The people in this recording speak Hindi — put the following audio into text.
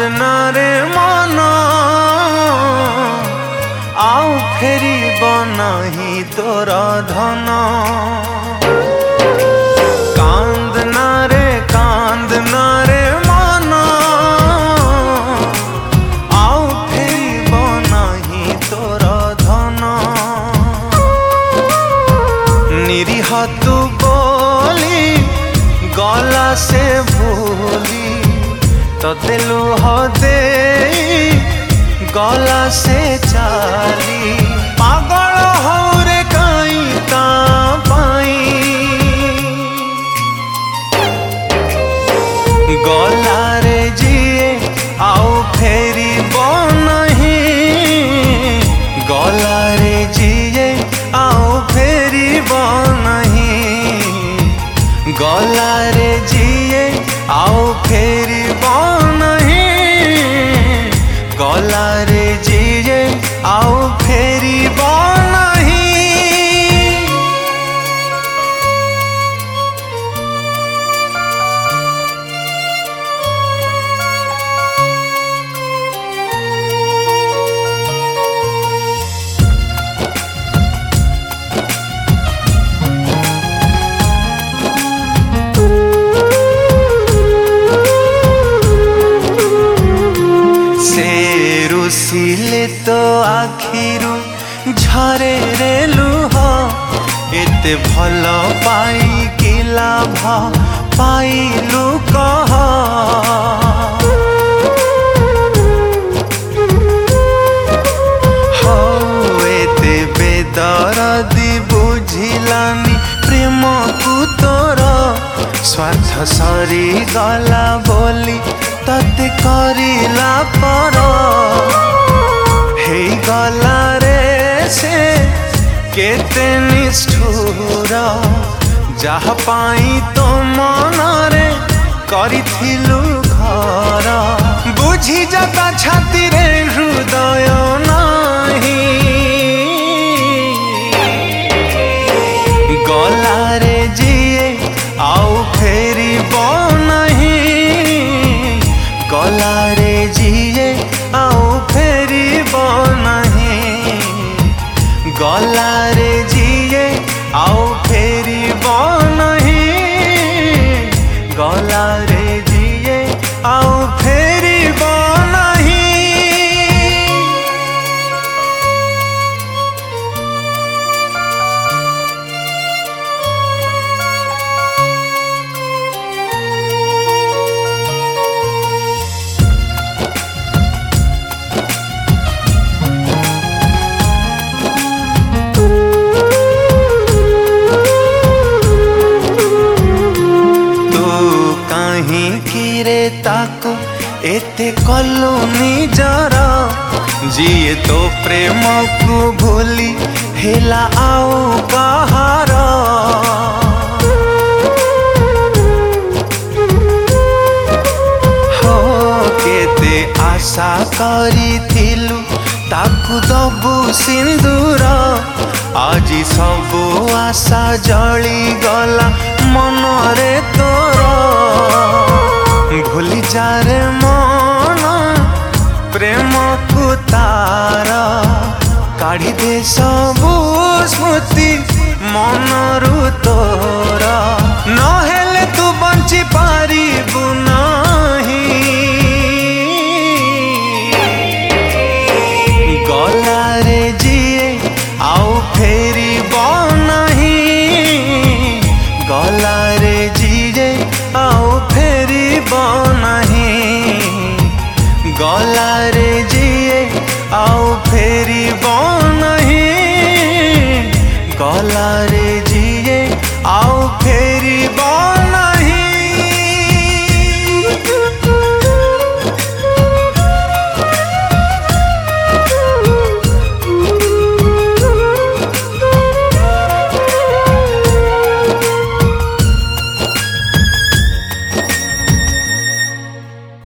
कांदना रे मन आउ फेरिब नहीं तोर धन। कांदना रे मन आउ फेरिब नहीं तोर धन। निरीह तू बोली गला से भूली तते लुह दे गला से चाली। पागल हौ रे कहीं ता पाई गला रे जिए आओ फेरी नहीं। गला रे जिए आओ फेरी नहीं। गला रे जिए आओ फेरी नहीं। गला रे जिए आओ फेरी नहीं। रुसिले तो आखिरु झरे रे लुह। एते भल पाई कि लाभ पाइलु कह। हो एते बेदरदी बुझिलानी प्रेम को तोर। स्वार्थ सरी गला बोली तते करिला पर। हे गला रे से केते निष्ठुर जहा पाई तो मन रे करिथिलु घर। बुझी जता छाती रे हृदय नहीं। गला रे जिए आओ फेरी नहीं। गला रे जिए आओ फेरी नहीं। गला रे जिए आओ फेरी नहीं। गला रे जिए आओ फेरी नहीं। रे ताको एते कलु निजर। जिए तो प्रेम को भूली हेला आओ कहार। हो केते आशा करिथिलु ताकु दबु सिंदूर। आज सबु आशा जली गला मन रे तोर। भूली जा रे मन प्रेम को तार। काढ़ी दे सबु स्मृति मनरु तोर। नहेले तू बंची पारिबु नहीं। गला रे जिए आओ फेरी नहीं। गला रे जिए आओ फेरी नहीं। गला रे जिए आओ फेरी